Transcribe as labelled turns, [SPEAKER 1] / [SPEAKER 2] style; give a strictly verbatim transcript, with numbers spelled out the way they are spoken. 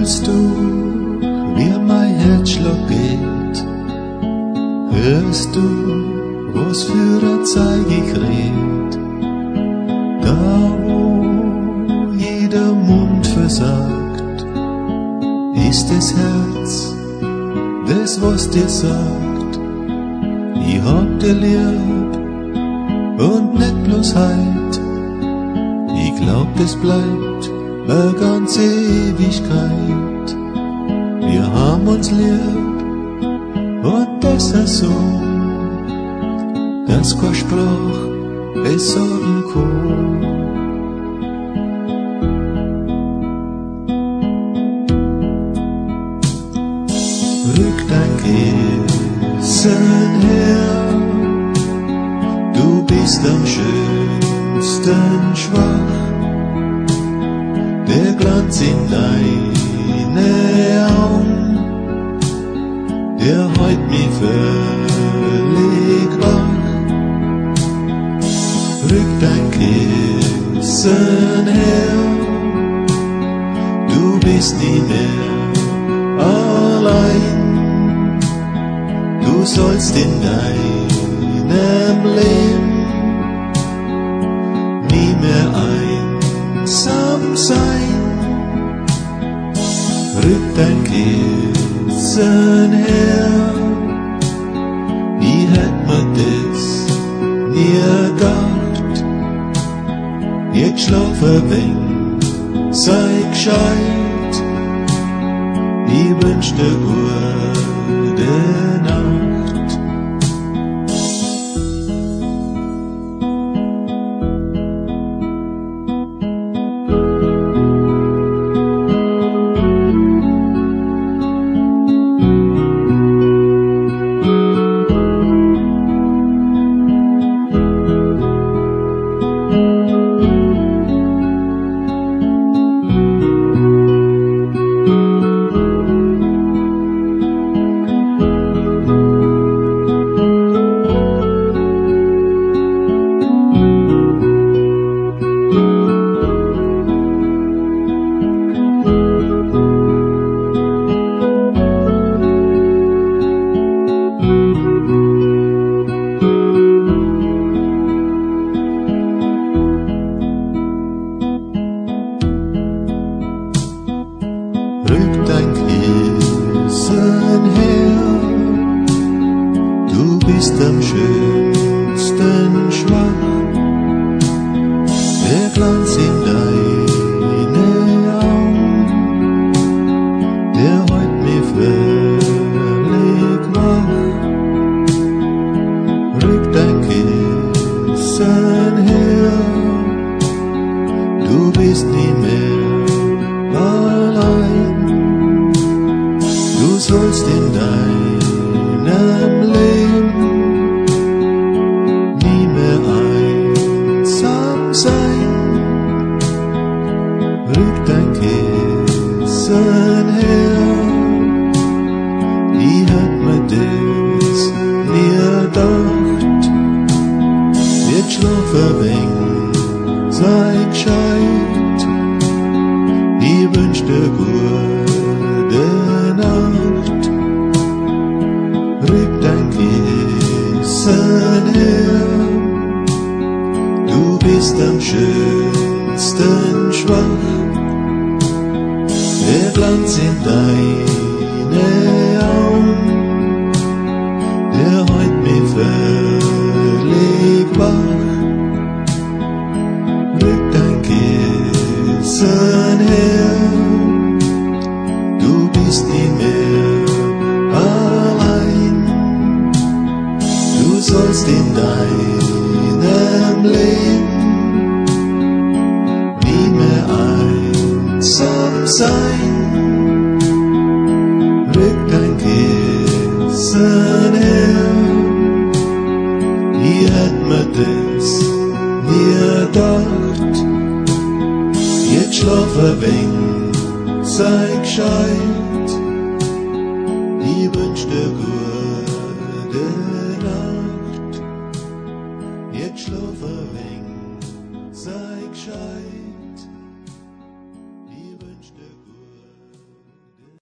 [SPEAKER 1] Hörst du, wie mein Herzschlag geht? Hörst du, was für eine Zeit ich red? Da, wo jeder Mund versagt, ist das Herz, das was dir sagt, ich hab dir lieb und nicht bloß heut. Ich glaub, das bleibt eine ganze Ewigkeit. Wir haben uns lieb und das ist so, dass kein Sprach es sagen kann. Rück dein Kissen her, du bist am schönsten schwach. Der Glanz in deine Augen, der heut mich völlig wach. Rück dein Kissen her, du bist nie mehr allein. Du sollst in deinem Leben nie mehr einsam sein. Rück dein Kissen her, ich hätt mir das nie gedacht. Jetzt schlaf ein wenig, sei gescheit, ich wünsch dir gute Nacht. Rück dein Kissen her, du bist am schönsten schwach. Der Glanz in deine Augen, der heut mir völlig wach. Rück dein Kissen her, du bist nie mehr allein. Du sollst in deinem Leben nie mehr einsam sein. Rück dein Kissen her, ich hätt mir das nie gedacht. Jetzt schlaf ein wenig, sei gescheit, ich wünsch dir gute Nacht. Rück dein Kissen her, du bist am schönsten schwach. Der Glanz in deine Augen, der heut mich völlig wach. Rück dein Kissen her, du bist nie mehr allein. Du sollst in deinem Leben nie mehr einsam sein. Rück dein Kissen her, ich hätt mir das nie gedacht. Jetzt schlaf ein wenig, sei gescheit, ich wünsch dir gute Nacht. Jetzt schlaf ein wenig, sei gescheit.